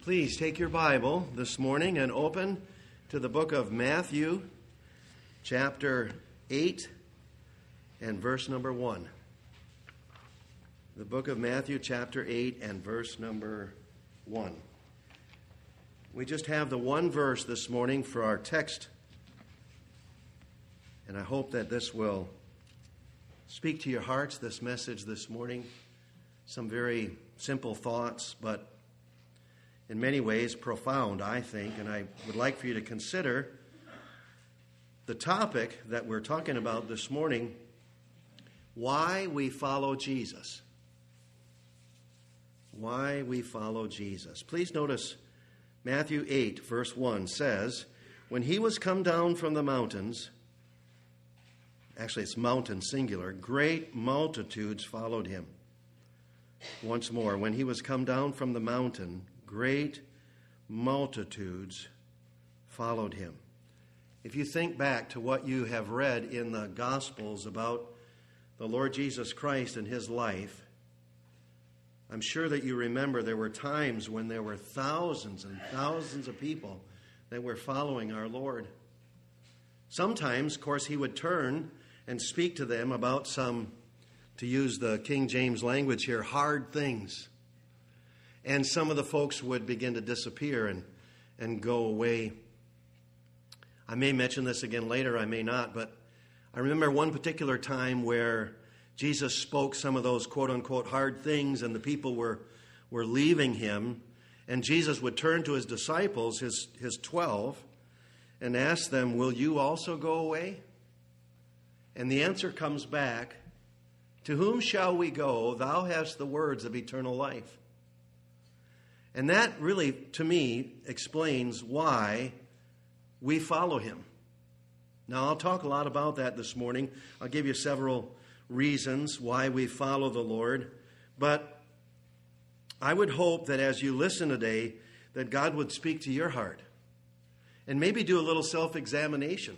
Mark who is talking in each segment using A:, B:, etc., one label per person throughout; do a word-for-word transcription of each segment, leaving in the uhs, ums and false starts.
A: Please take your Bible this morning and open to the book of Matthew, chapter eight and verse number one. The book of Matthew, chapter eight and verse number one. We just have the one verse this morning for our text, and I hope that this will speak to your hearts, this message this morning. Some very simple thoughts, but in many ways profound, I think, and I would like for you to consider the topic that we're talking about this morning: why we follow Jesus. Why we follow Jesus. Please notice Matthew eight, verse one says, when he was come down from the mountains, actually it's mountain singular, great multitudes followed him. Once more, when he was come down from the mountain, great multitudes followed him. If you think back to what you have read in the Gospels about the Lord Jesus Christ and his life, I'm sure that you remember there were times when there were thousands and thousands of people that were following our Lord. Sometimes, of course, he would turn and speak to them about some, to use the King James language here, hard things. And some of the folks would begin to disappear and, and go away. I may mention this again later, I may not, but I remember one particular time where Jesus spoke some of those quote-unquote hard things, and the people were, were leaving him. And Jesus would turn to his disciples, his, his twelve, and ask them, will you also go away? And the answer comes back, to whom shall we go? Thou hast the words of eternal life. And that really, to me, explains why we follow him. Now, I'll talk a lot about that this morning. I'll give you several reasons why we follow the Lord. But I would hope that as you listen today, that God would speak to your heart and maybe do a little self-examination.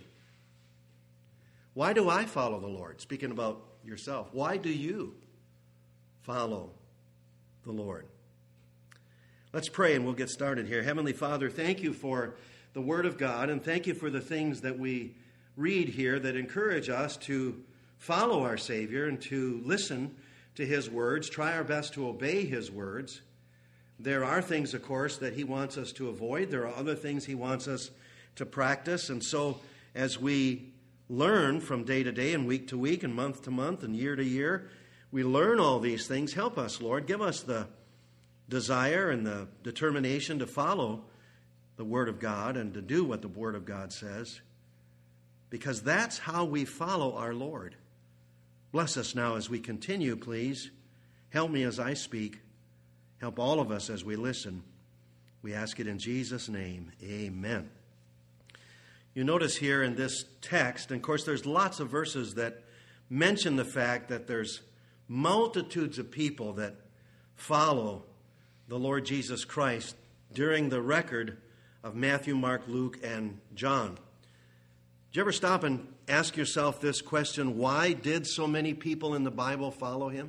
A: Why do I follow the Lord? Speaking about yourself. Why do you follow the Lord? Let's pray and we'll get started here. Heavenly Father, thank you for the Word of God, and thank you for the things that we read here that encourage us to follow our Savior and to listen to his words, try our best to obey his words. There are things, of course, that he wants us to avoid. There are other things he wants us to practice. And so as we learn from day to day and week to week and month to month and year to year, we learn all these things. Help us, Lord. Give us the desire and the determination to follow the Word of God and to do what the Word of God says, because that's how we follow our Lord. Bless us now as we continue, please. Help me as I speak. Help all of us as we listen. We ask it in Jesus' name. Amen. You notice here in this text, and of course there's lots of verses that mention the fact that there's multitudes of people that follow the Lord Jesus Christ during the record of Matthew, Mark, Luke, and John. Did you ever stop and ask yourself this question: why did so many people in the Bible follow him?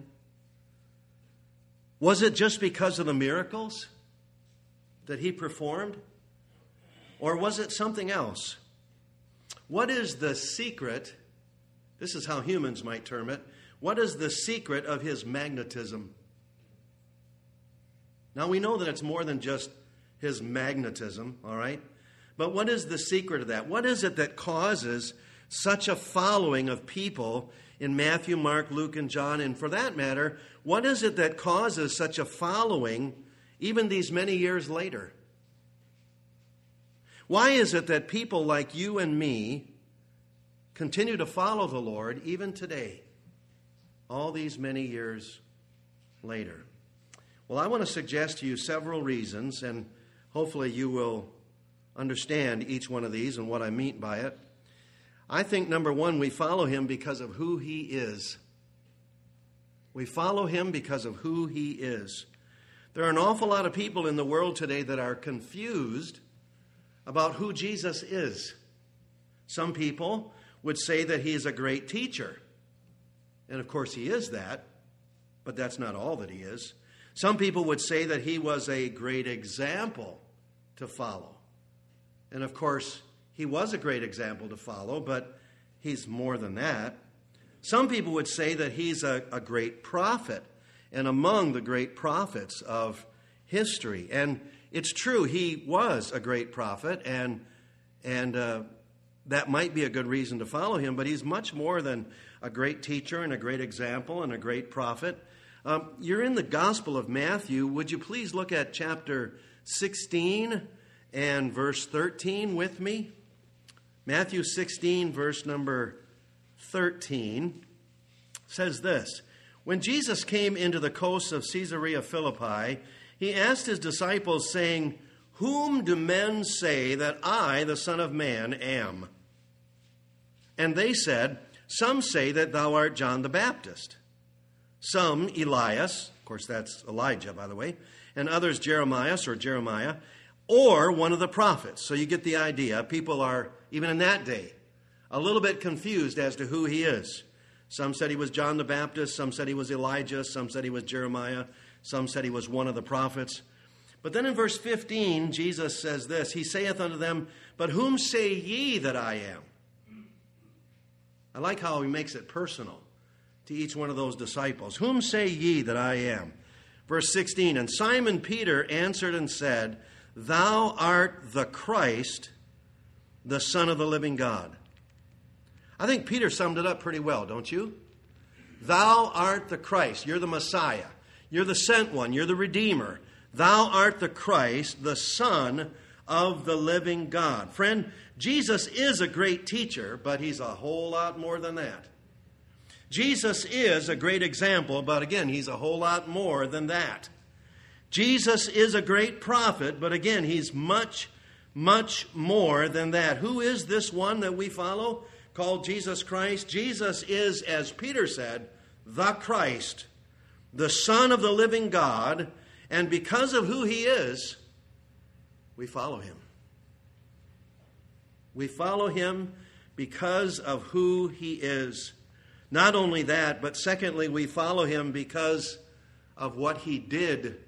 A: Was it just because of the miracles that he performed? Or was it something else? What is the secret? This is how humans might term it. What is the secret of his magnetism? Now, we know that it's more than just his magnetism, all right? But what is the secret of that? What is it that causes such a following of people in Matthew, Mark, Luke, and John? And for that matter, what is it that causes such a following even these many years later? Why is it that people like you and me continue to follow the Lord even today, all these many years later? Well, I want to suggest to you several reasons, and hopefully you will understand each one of these and what I mean by it. I think, number one, we follow him because of who he is. We follow him because of who he is. There are an awful lot of people in the world today that are confused about who Jesus is. Some people would say that he is a great teacher. And of course he is that, but that's not all that he is. Some people would say that he was a great example to follow. And of course, he was a great example to follow, but he's more than that. Some people would say that he's a, a great prophet, and among the great prophets of history. And it's true, he was a great prophet, and and uh, that might be a good reason to follow him, but he's much more than a great teacher and a great example and a great prophet. Um, you're in the Gospel of Matthew. Would you please look at chapter sixteen and verse thirteen with me? Matthew sixteen, verse number thirteen, says this. When Jesus came into the coasts of Caesarea Philippi, he asked his disciples, saying, "Whom do men say that I, the Son of Man, am?" And they said, "Some say that thou art John the Baptist, some Elias," of course that's Elijah, by the way, "and others Jeremiah or Jeremiah, or one of the prophets." So you get the idea. People are, even in that day, a little bit confused as to who he is. Some said he was John the Baptist, some said he was Elijah, some said he was Jeremiah, some said he was one of the prophets. But then in verse fifteen, Jesus says this, "He saith unto them, But whom say ye that I am?" I like how he makes it personal to each one of those disciples. "Whom say ye that I am?" Verse sixteen, "And Simon Peter answered and said, Thou art the Christ, the Son of the living God." I think Peter summed it up pretty well, don't you? Thou art the Christ. You're the Messiah. You're the sent one. You're the Redeemer. Thou art the Christ, the Son of the living God. Friend, Jesus is a great teacher, but he's a whole lot more than that. Jesus is a great example, but again, he's a whole lot more than that. Jesus is a great prophet, but again, he's much, much more than that. Who is this one that we follow, called Jesus Christ? Jesus is, as Peter said, the Christ, the Son of the living God, and because of who he is, we follow him. We follow him because of who he is. Not only that, but secondly, we follow him because of what he did.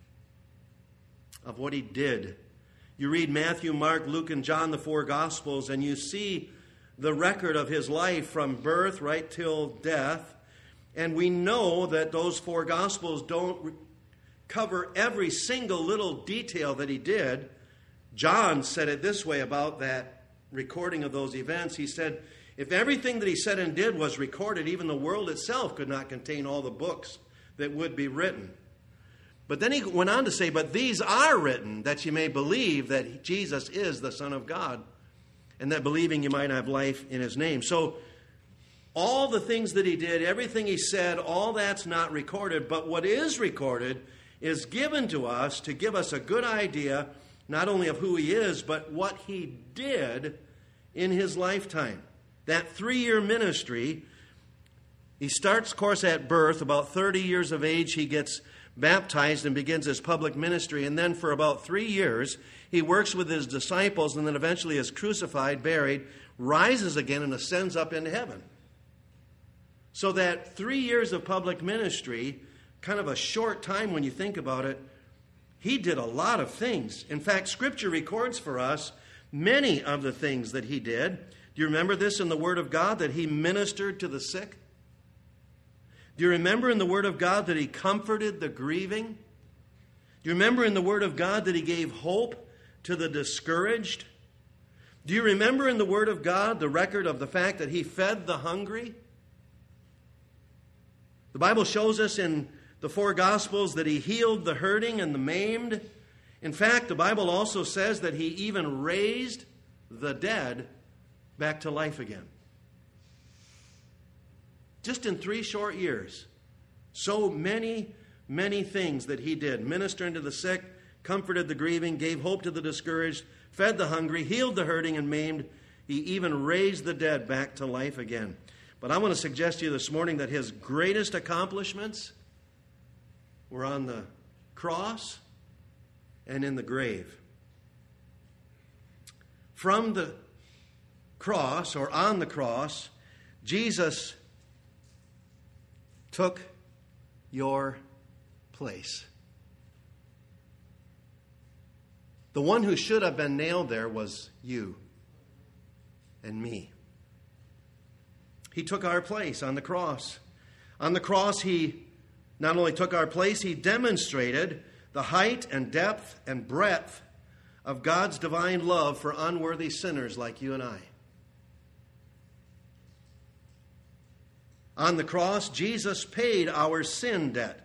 A: Of what he did. You read Matthew, Mark, Luke, and John, the four Gospels, and you see the record of his life from birth right till death. And we know that those four Gospels don't re- cover every single little detail that he did. John said it this way about that recording of those events. He said, if everything that he said and did was recorded, even the world itself could not contain all the books that would be written. But then he went on to say, but these are written that you may believe that Jesus is the Son of God, and that believing you might have life in his name. So all the things that he did, everything he said, all that's not recorded. But what is recorded is given to us to give us a good idea not only of who he is, but what he did in his lifetime. That three-year ministry, he starts, of course, at birth. About thirty years of age, he gets baptized and begins his public ministry. And then for about three years, he works with his disciples and then eventually is crucified, buried, rises again, and ascends up into heaven. So that three years of public ministry, kind of a short time when you think about it, he did a lot of things. In fact, Scripture records for us many of the things that he did. Do you remember this in the Word of God, that he ministered to the sick? Do you remember in the Word of God that he comforted the grieving? Do you remember in the Word of God that he gave hope to the discouraged? Do you remember in the Word of God the record of the fact that he fed the hungry? The Bible shows us in the four Gospels that he healed the hurting and the maimed. In fact, the Bible also says that he even raised the dead back to life again. Just in three short years. So many, many things that he did. Ministering to the sick, comforted the grieving, gave hope to the discouraged, fed the hungry, healed the hurting and maimed. He even raised the dead back to life again. But I want to suggest to you this morning that his greatest accomplishments were on the cross and in the grave. From the cross, or on the cross, Jesus took your place. The one who should have been nailed there was you and me. He took our place on the cross. On the cross, he not only took our place, he demonstrated the height and depth and breadth of God's divine love for unworthy sinners like you and I. On the cross, Jesus paid our sin debt.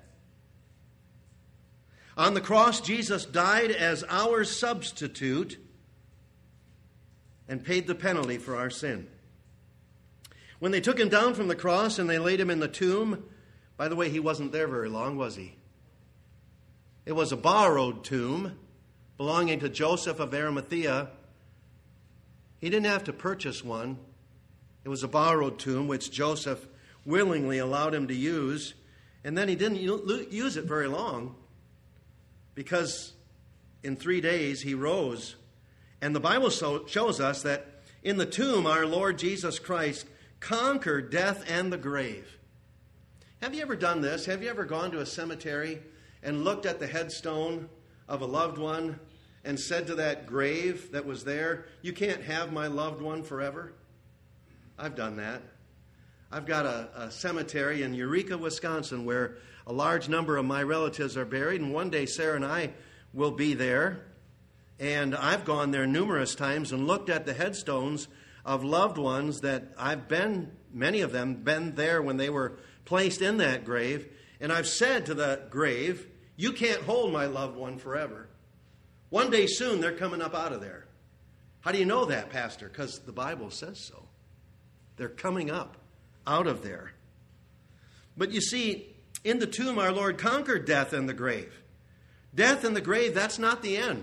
A: On the cross, Jesus died as our substitute and paid the penalty for our sin. When they took him down from the cross and they laid him in the tomb, by the way, he wasn't there very long, was he? It was a borrowed tomb belonging to Joseph of Arimathea. He didn't have to purchase one. It was a borrowed tomb which Joseph willingly allowed him to use. And then he didn't use it very long because in three days he rose. And the Bible shows us that in the tomb our Lord Jesus Christ conquered death and the grave. Have you ever done this? Have you ever gone to a cemetery and looked at the headstone of a loved one and said to that grave that was there, "You can't have my loved one forever"? I've done that. I've got a, a cemetery in Eureka, Wisconsin, where a large number of my relatives are buried, and one day Sarah and I will be there. And I've gone there numerous times and looked at the headstones of loved ones that I've been, many of them, been there when they were placed in that grave. And I've said to the grave, "You can't hold my loved one forever. One day soon they're coming up out of there." How do you know that, Pastor? Because the Bible says so. They're coming up out of there. But you see, in the tomb our Lord conquered death and the grave. Death and the grave, that's not the end.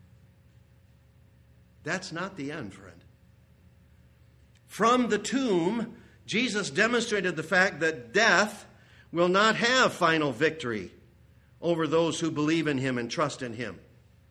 A: That's not the end, friend. From the tomb, Jesus demonstrated the fact that death will not have final victory over those who believe in him and trust in him.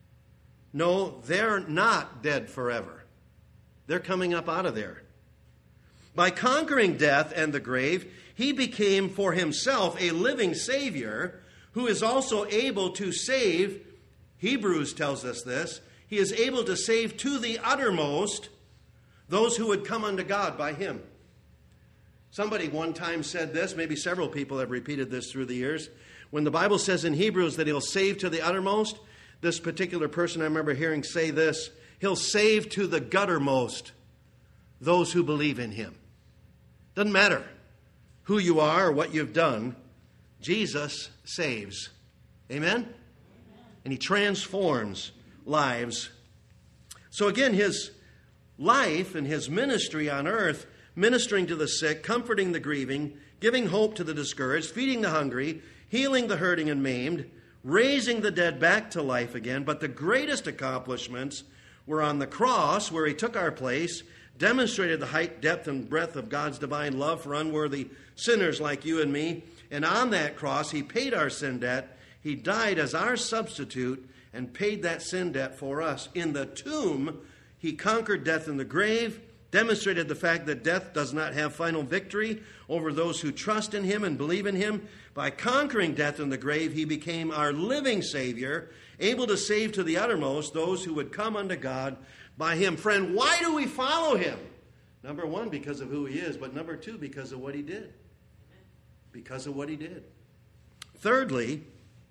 A: No, they're not dead forever. They're coming up out of there. By conquering death and the grave, he became for himself a living Savior who is also able to save, Hebrews tells us this, he is able to save to the uttermost those who would come unto God by him. Somebody one time said this, maybe several people have repeated this through the years. When the Bible says in Hebrews that he'll save to the uttermost, this particular person I remember hearing say this, he'll save to the guttermost those who believe in him. Doesn't matter who you are or what you've done, Jesus saves. Amen? Amen. And he transforms lives. So again, his life and his ministry on earth, ministering to the sick, comforting the grieving, giving hope to the discouraged, feeding the hungry, healing the hurting and maimed, raising the dead back to life again. But the greatest accomplishments were on the cross, where he took our place, demonstrated the height, depth, and breadth of God's divine love for unworthy sinners like you and me. And on that cross, he paid our sin debt. He died as our substitute and paid that sin debt for us. In the tomb, he conquered death in the grave, demonstrated the fact that death does not have final victory over those who trust in him and believe in him. By conquering death in the grave, he became our living Savior, able to save to the uttermost those who would come unto God by him. Friend, why do we follow him? Number one, because of who he is, but number two, because of what he did. Because of what he did. Thirdly,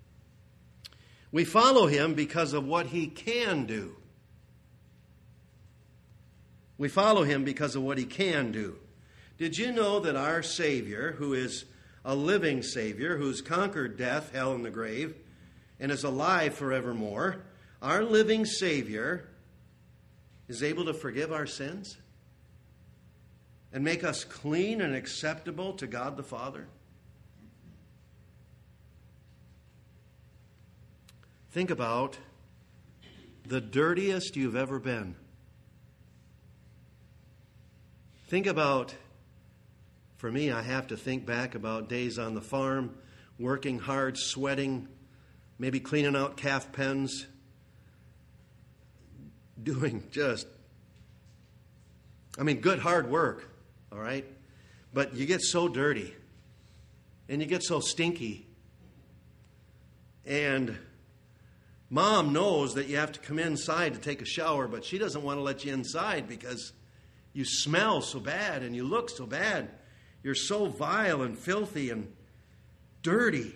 A: we follow him because of what he can do. We follow him because of what he can do. Did you know that our Savior, who is a living Savior, who's conquered death, hell, and the grave, and is alive forevermore, our living Savior is able to forgive our sins and make us clean and acceptable to God the Father? Think about the dirtiest you've ever been. Think about, for me, I have to think back about days on the farm, working hard, sweating, maybe cleaning out calf pens, doing just, I mean, good hard work, all right? But you get so dirty, and you get so stinky, and Mom knows that you have to come inside to take a shower, but she doesn't want to let you inside because you smell so bad and you look so bad. You're so vile and filthy and dirty.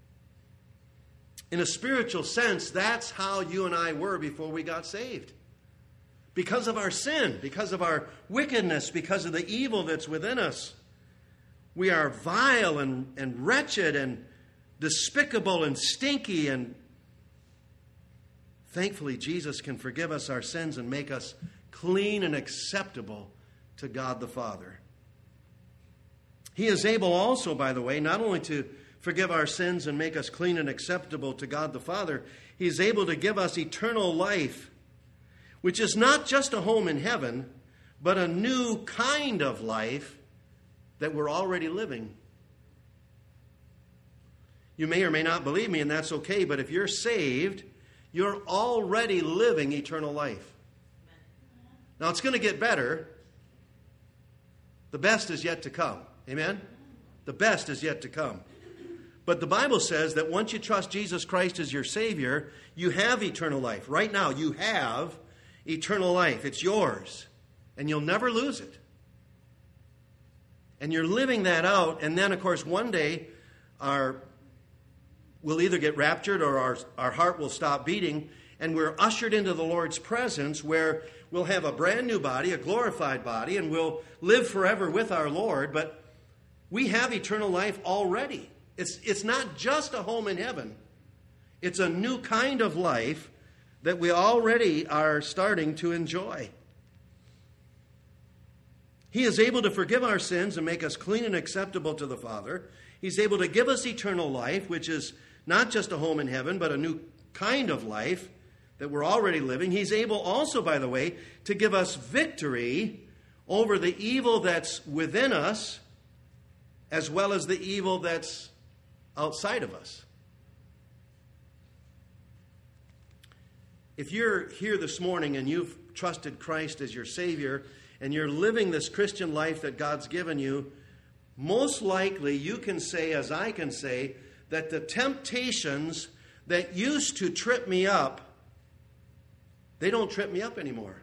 A: In a spiritual sense, that's how you and I were before we got saved. Because of our sin, because of our wickedness, because of the evil that's within us. We are vile and, and wretched and despicable and stinky, and thankfully Jesus can forgive us our sins and make us clean and acceptable to God the Father. He is able also, by the way, not only to forgive our sins and make us clean and acceptable to God the Father, He is able to give us eternal life, which is not just a home in heaven, but a new kind of life that we're already living. You may or may not believe me, and that's okay, but if you're saved, you're already living eternal life. Now, it's going to get better. The best is yet to come. Amen? The best is yet to come. But the Bible says that once you trust Jesus Christ as your Savior, you have eternal life. Right now, you have eternal life. It's yours. And you'll never lose it. And you're living that out. And then, of course, one day, our we'll either get raptured or our, our heart will stop beating. And we're ushered into the Lord's presence where we'll have a brand new body, a glorified body, and we'll live forever with our Lord. But we have eternal life already. It's, it's not just a home in heaven. It's a new kind of life that we already are starting to enjoy. He is able to forgive our sins and make us clean and acceptable to the Father. He's able to give us eternal life, which is not just a home in heaven, but a new kind of life that we're already living. He's able also, by the way, to give us victory over the evil that's within us, as well as the evil that's outside of us. If you're here this morning and you've trusted Christ as your Savior and you're living this Christian life that God's given you, most likely you can say, as I can say, that the temptations that used to trip me up, they don't trip me up anymore.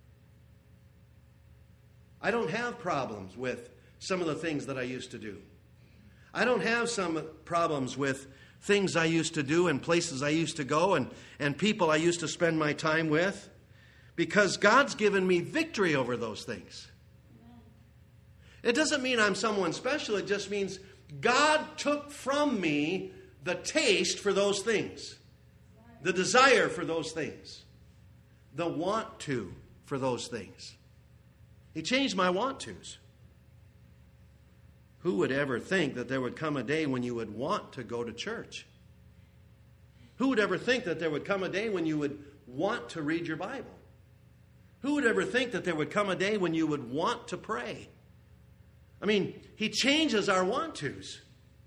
A: I don't have problems with some of the things that I used to do. I don't have some problems with things I used to do and places I used to go and, and people I used to spend my time with, because God's given me victory over those things. It doesn't mean I'm someone special. It just means God took from me the taste for those things, the desire for those things, the want to for those things. He changed my want tos. Who would ever think that there would come a day when you would want to go to church? Who would ever think that there would come a day when you would want to read your Bible? Who would ever think that there would come a day when you would want to pray? I mean, He changes our want tos.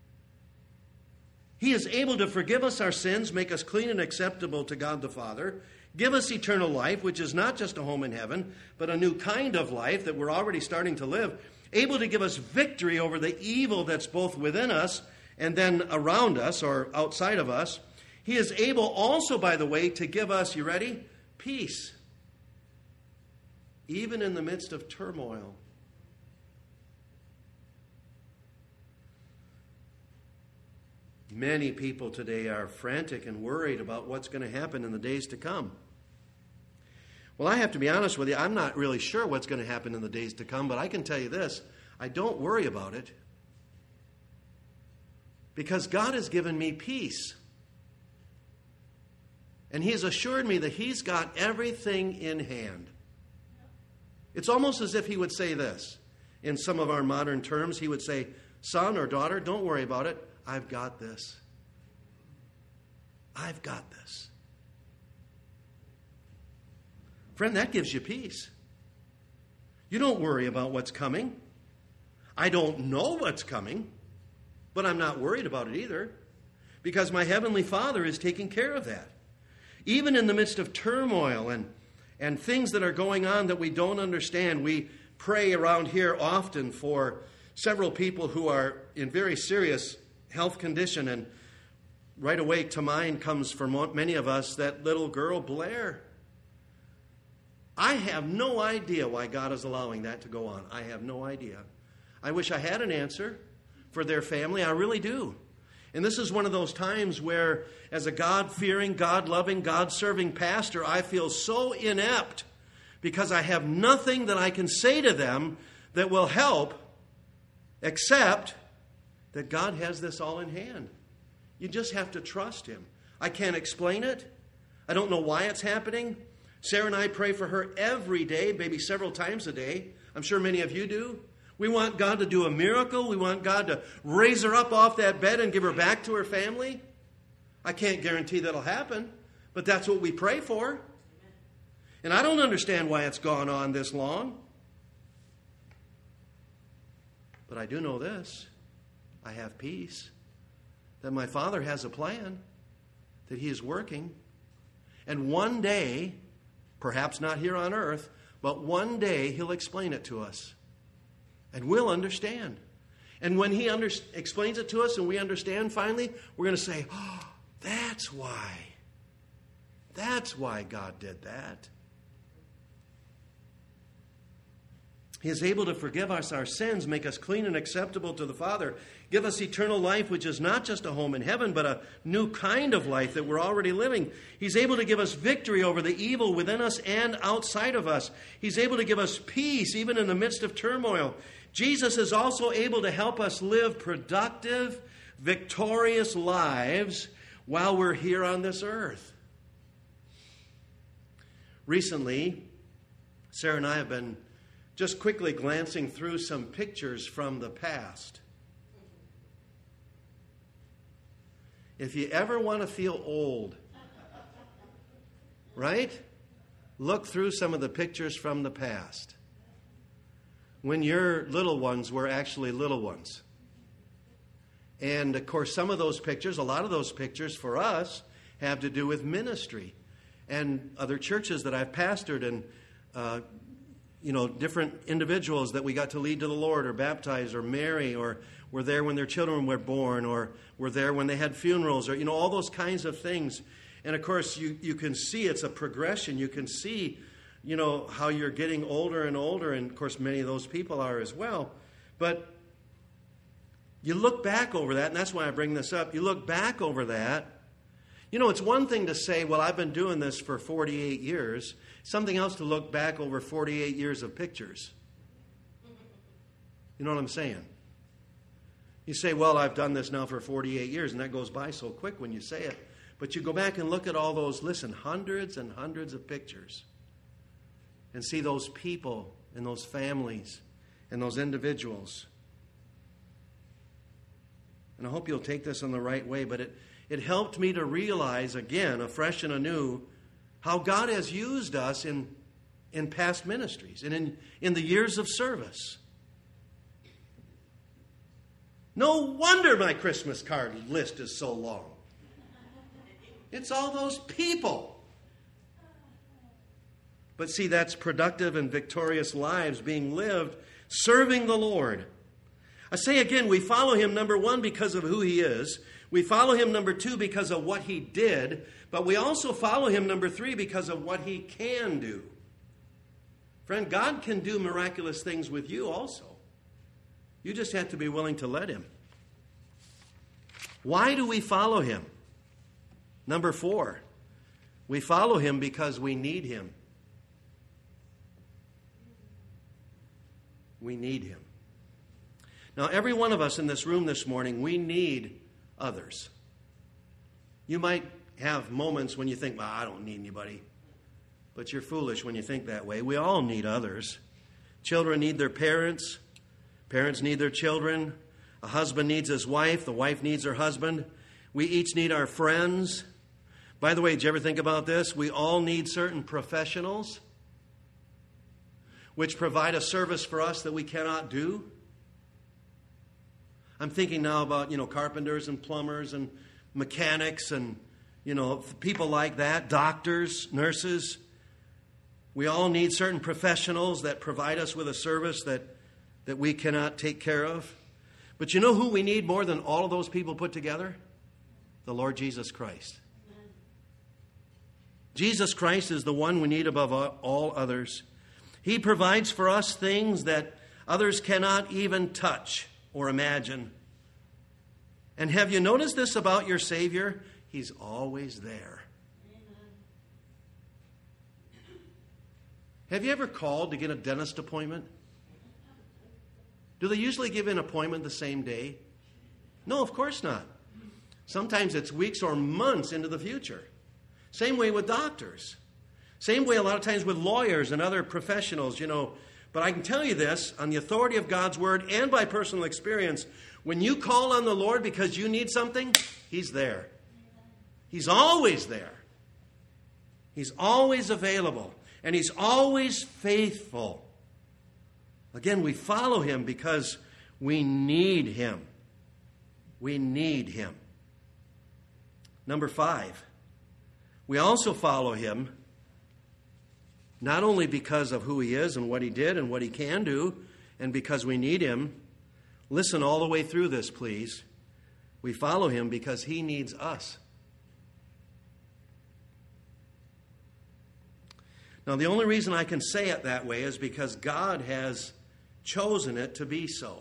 A: He is able to forgive us our sins, make us clean and acceptable to God the Father, give us eternal life, which is not just a home in heaven, but a new kind of life that we're already starting to live, able to give us victory over the evil that's both within us and then around us or outside of us. He is able also, by the way, to give us, you ready? Peace. Even in the midst of turmoil. Many people today are frantic and worried about what's going to happen in the days to come. Well, I have to be honest with you, I'm not really sure what's going to happen in the days to come, but I can tell you this, I don't worry about it. Because God has given me peace. And He has assured me that He's got everything in hand. It's almost as if He would say this. In some of our modern terms, He would say, son or daughter, don't worry about it. I've got this. I've got this. Friend, that gives you peace. You don't worry about what's coming. I don't know what's coming, but I'm not worried about it either, because my Heavenly Father is taking care of that. Even in the midst of turmoil and, and things that are going on that we don't understand, we pray around here often for several people who are in very serious health condition, and right away to mind comes for many of us that little girl, Blair. I have no idea why God is allowing that to go on. I have no idea. I wish I had an answer for their family. I really do. And this is one of those times where, as a God-fearing, God-loving, God-serving pastor, I feel so inept because I have nothing that I can say to them that will help, except that God has this all in hand. You just have to trust Him. I can't explain it. I don't know why it's happening. Sarah and I pray for her every day, maybe several times a day. I'm sure many of you do. We want God to do a miracle. We want God to raise her up off that bed and give her back to her family. I can't guarantee that'll happen, but that's what we pray for. And I don't understand why it's gone on this long. But I do know this. I have peace. That my Father has a plan. That He is working. And one day, perhaps not here on earth, but one day He'll explain it to us. And we'll understand. And when He under- explains it to us and we understand finally, we're going to say, oh, that's why. That's why God did that. He is able to forgive us our sins, make us clean and acceptable to the Father, give us eternal life, which is not just a home in heaven, but a new kind of life that we're already living. He's able to give us victory over the evil within us and outside of us. He's able to give us peace even in the midst of turmoil. Jesus is also able to help us live productive, victorious lives while we're here on this earth. Recently, Sarah and I have been just quickly glancing through some pictures from the past. If you ever want to feel old, right? Look through some of the pictures from the past. When your little ones were actually little ones. And of course, some of those pictures, a lot of those pictures for us, have to do with ministry. And other churches that I've pastored and uh, you know, different individuals that we got to lead to the Lord or baptize or marry or were there when their children were born or were there when they had funerals or, you know, all those kinds of things. And, of course, you, you can see it's a progression. You can see, you know, how you're getting older and older. And, of course, many of those people are as well. But you look back over that, and that's why I bring this up. You look back over that. You know, it's one thing to say, well, I've been doing this for forty-eight years. Something else to look back over forty-eight years of pictures. You know what I'm saying? You say, well, I've done this now for forty-eight years, and that goes by so quick when you say it. But you go back and look at all those, listen, hundreds and hundreds of pictures, and see those people and those families and those individuals. And I hope you'll take this in the right way, but it, it helped me to realize, again, afresh and anew, how God has used us in, in past ministries and in, in the years of service. No wonder my Christmas card list is so long. It's all those people. But see, that's productive and victorious lives being lived serving the Lord. I say again, we follow Him, number one, because of who He is. We follow Him, number two, because of what He did. But we also follow Him, number three, because of what He can do. Friend, God can do miraculous things with you also. You just have to be willing to let Him. Why do we follow Him? Number four, we follow Him because we need Him. We need Him. Now, every one of us in this room this morning, we need others. You might have moments when you think, well, I don't need anybody. But you're foolish when you think that way. We all need others. Children need their parents. Parents need their children. A husband needs his wife. The wife needs her husband. We each need our friends. By the way, did you ever think about this? We all need certain professionals which provide a service for us that we cannot do. I'm thinking now about, you know, carpenters and plumbers and mechanics and, you know, people like that, doctors, nurses. We all need certain professionals that provide us with a service that, that we cannot take care of. But you know who we need more than all of those people put together? The Lord Jesus Christ. Jesus Christ is the one we need above all others. He provides for us things that others cannot even touch or imagine. And have you noticed this about your Savior? He's always there. Have you ever called to get a dentist appointment? Do they usually give an appointment the same day? No, of course not. Sometimes it's weeks or months into the future. Same way with doctors. Same way a lot of times with lawyers and other professionals, you know. But I can tell you this, on the authority of God's Word and by personal experience, when you call on the Lord because you need something, He's there. He's always there. He's always available. And He's always faithful. Again, we follow Him because we need Him. We need Him. Number five, we also follow Him not only because of who He is and what He did and what He can do, and because we need Him. Listen all the way through this, please. We follow Him because He needs us. Now, the only reason I can say it that way is because God has chosen it to be so.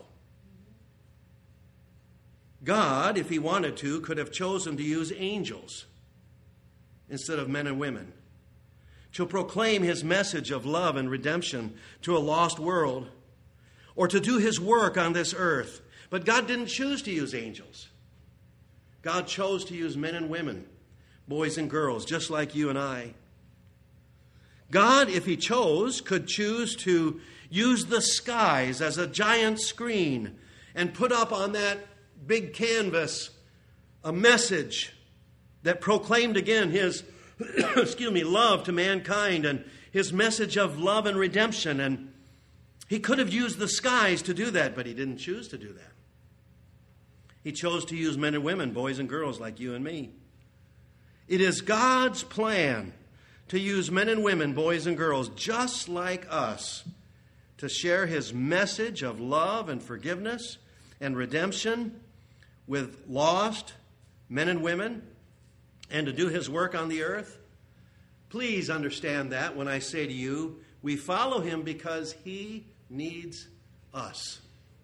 A: God, if He wanted to, could have chosen to use angels instead of men and women to proclaim His message of love and redemption to a lost world, or to do His work on this earth. But God didn't choose to use angels. God chose to use men and women, boys and girls, just like you and I. God, if He chose, could choose to use the skies as a giant screen and put up on that big canvas a message that proclaimed again His, excuse me, love to mankind and His message of love and redemption. And He could have used the skies to do that, but He didn't choose to do that. He chose to use men and women, boys and girls like you and me. It is God's plan to use men and women, boys and girls, just like us, to share His message of love and forgiveness and redemption with lost men and women, and to do His work on the earth. Please understand that when I say to you, we follow Him because He needs us.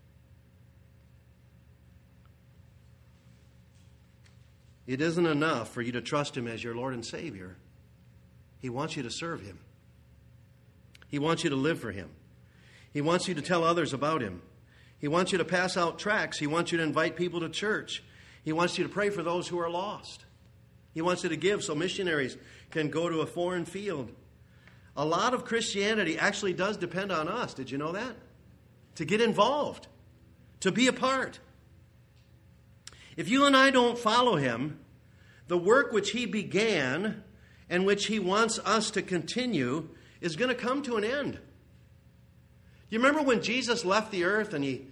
A: It isn't enough for you to trust Him as your Lord and Savior. He wants you to serve Him. He wants you to live for Him. He wants you to tell others about Him. He wants you to pass out tracts. He wants you to invite people to church. He wants you to pray for those who are lost. He wants you to give so missionaries can go to a foreign field. A lot of Christianity actually does depend on us. Did you know that? To get involved. To be a part. If you and I don't follow Him, the work which He began and which He wants us to continue is going to come to an end. You remember when Jesus left the earth and He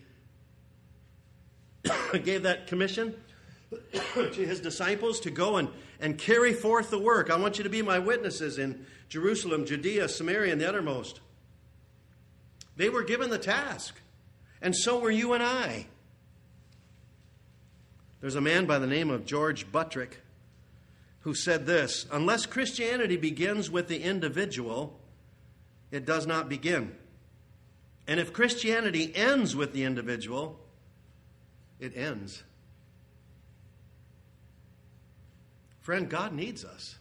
A: gave that commission to His disciples to go and, and carry forth the work? I want you to be my witnesses in Jerusalem, Judea, Samaria, and the uttermost. They were given the task, and so were you and I. There's a man by the name of George Buttrick who said this: unless Christianity begins with the individual, it does not begin. And if Christianity ends with the individual, it ends. Friend, God needs us.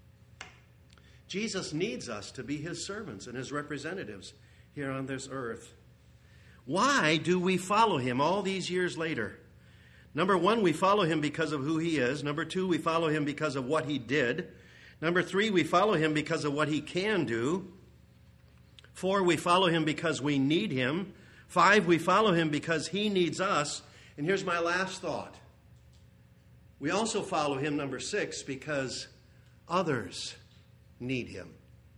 A: Jesus needs us to be His servants and His representatives here on this earth. Why do we follow Him all these years later? Number one, we follow Him because of who He is. Number two, we follow Him because of what He did. Number three, we follow Him because of what He can do. Four, we follow Him because we need Him. Five, we follow Him because He needs us. And here's my last thought. We also follow Him, number six, because others need Him.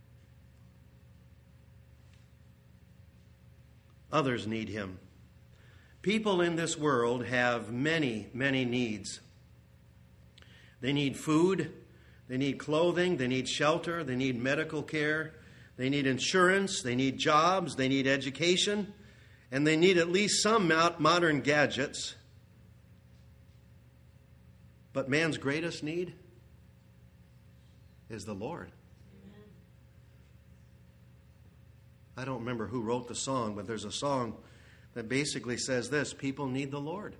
A: Others need Him. People in this world have many, many needs. They need food, they need clothing, they need shelter, they need medical care, they need insurance, they need jobs, they need education, and they need at least some modern gadgets. But man's greatest need is the Lord. Amen. I don't remember who wrote the song, but there's a song that basically says this: people need the Lord.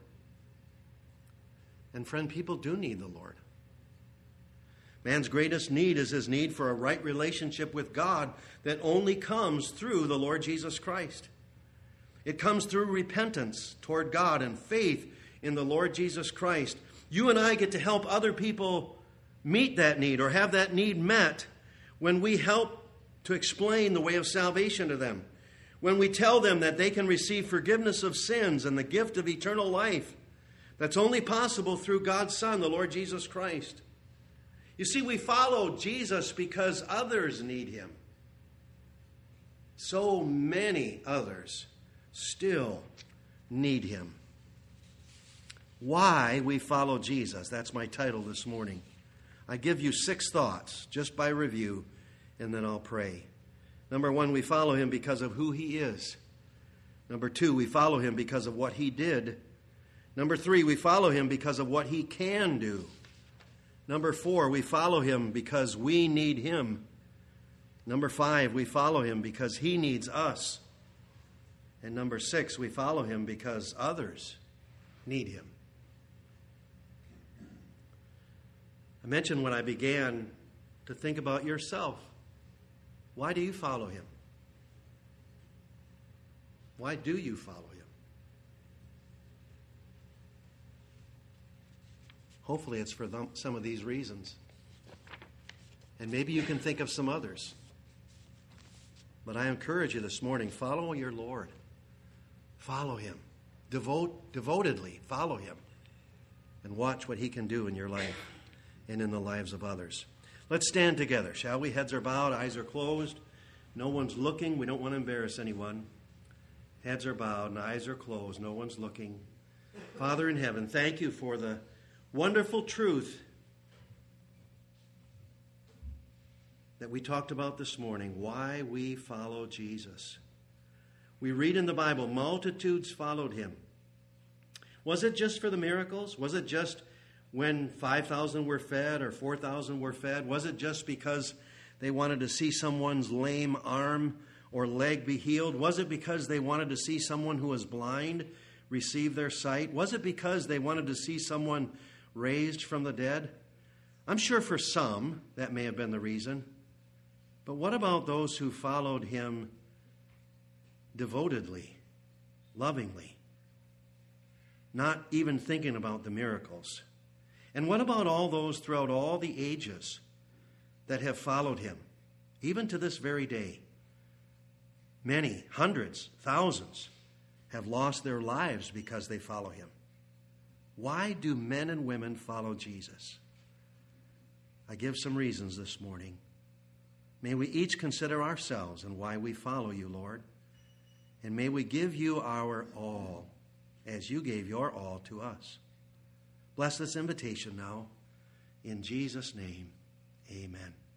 A: And friend, people do need the Lord. Man's greatest need is his need for a right relationship with God that only comes through the Lord Jesus Christ. It comes through repentance toward God and faith in the Lord Jesus Christ. You and I get to help other people meet that need or have that need met when we help to explain the way of salvation to them, when we tell them that they can receive forgiveness of sins and the gift of eternal life that's only possible through God's Son, the Lord Jesus Christ. You see, we follow Jesus because others need him. So many others still need him. Why we follow Jesus. That's my title this morning. I give you six thoughts just by review, and then I'll pray. Number one, we follow him because of who he is. Number two, we follow him because of what he did. Number three, we follow him because of what he can do. Number four, we follow him because we need him. Number five, we follow him because he needs us. And number six, we follow him because others need him. I mentioned when I began to think about yourself. Why do you follow him? Why do you follow him? Hopefully it's for them, some of these reasons. And maybe you can think of some others. But I encourage you this morning, follow your Lord. Follow him. Devote, devotedly follow him. And watch what he can do in your life and in the lives of others. Let's stand together, shall we? Heads are bowed, eyes are closed. No one's looking. We don't want to embarrass anyone. Heads are bowed and eyes are closed. No one's looking. Father in heaven, thank you for the wonderful truth that we talked about this morning, why we follow Jesus. We read in the Bible, multitudes followed him. Was it just for the miracles? Was it just when five thousand were fed or four thousand were fed? Was it just because they wanted to see someone's lame arm or leg be healed? Was it because they wanted to see someone who was blind receive their sight? Was it because they wanted to see someone raised from the dead? I'm sure for some that may have been the reason. But what about those who followed him devotedly, lovingly, not even thinking about the miracles? And what about all those throughout all the ages that have followed him, even to this very day? Many, hundreds, thousands have lost their lives because they follow him. Why do men and women follow Jesus? I give some reasons this morning. May we each consider ourselves and why we follow you, Lord. And may we give you our all as you gave your all to us. Bless this invitation now. In Jesus' name, amen.